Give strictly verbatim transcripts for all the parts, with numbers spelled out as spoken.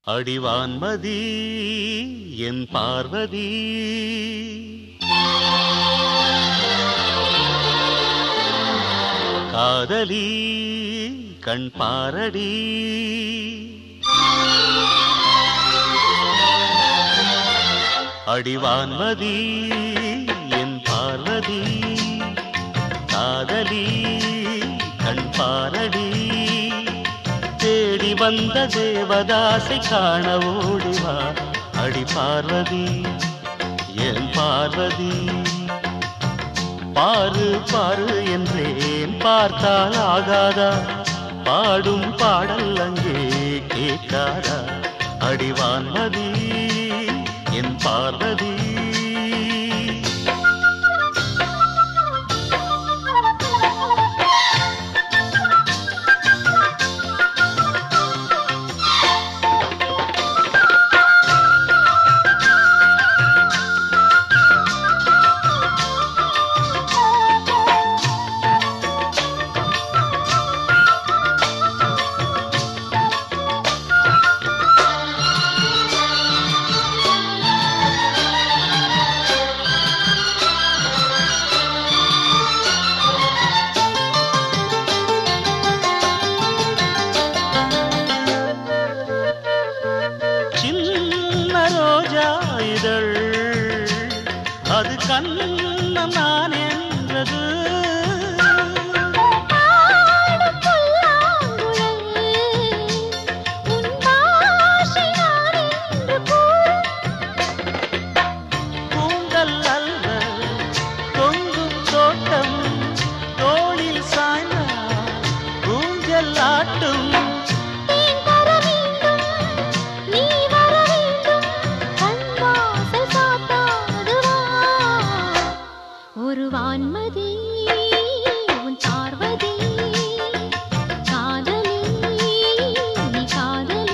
அடிவான்மதி என் பார்வதி காதலி கண் பாரடி அடிவான்மதி என் பார்வதி காதலி கண் பாரடி தேடி வந்த தேவதாசை காண ஓடிவா அடி பார்வதி என் பார்வதி பாரு பாரு என்றேன் பார்த்தால் ஆகாதா பாடும் பாடல் அங்கே கேட்காதா அடிவான்மதி என் பார்வதி அது கண்ணம் நான் என்றது பூங்கல் அல்ல தொங்கும் தோட்டம் தோளில் சாய்ந்தால் ஊஞ்சல் ஆட்டும் ஒரு வான்மதி உன் பார்வதி காதலி நீ காதலி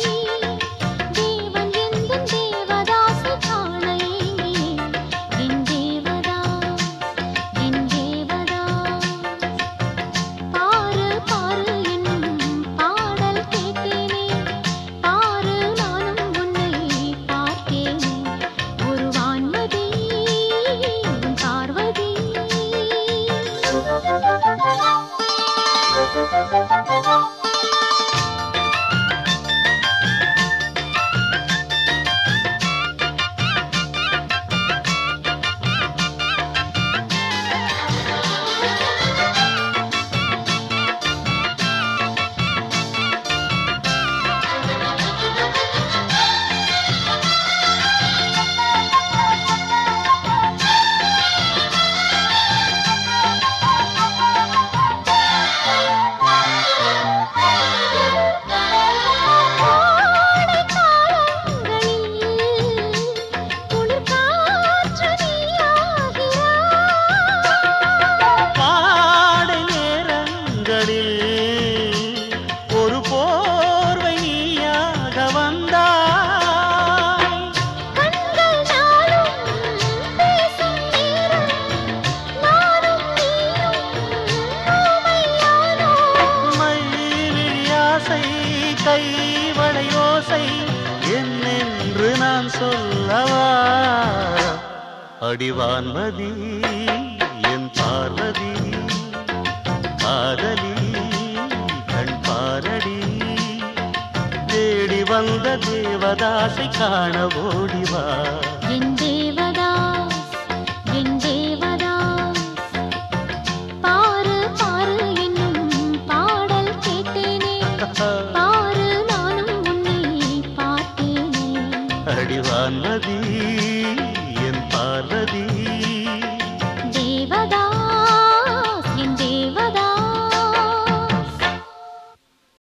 தேவன் எந்தன் தேவதாசை காண ஏங்கினேன் என் தேவதாஸ் என் தேவதாஸ் பாரு பாரு என்னும் பாடல் கேட்டேனே பாரு நானும் உன்னை பார்த்தேனே ஒரு வான்மதி ஒரு போர்வை நீயாக வந்தாய் கண்கள் நாளும் பேசும் நேரம் நானும் நீயும் ஊமையானோம் மைவிழியாசை கைவளையோசை என்னென்று நான் சொல்லவா அடிவான்மதி என் பார்வதி காதலி கண் பாரடி தேடி வந்த தேவதாசை காண ஓடிவா என் தேவதாஸ் என் தேவதாஸ் பாரு பாரு என்னும் பாடல் கேட்டேனே பாரு நானும் உன்னை பார்த்தேனே அடிவான்மதி என் பார்வதி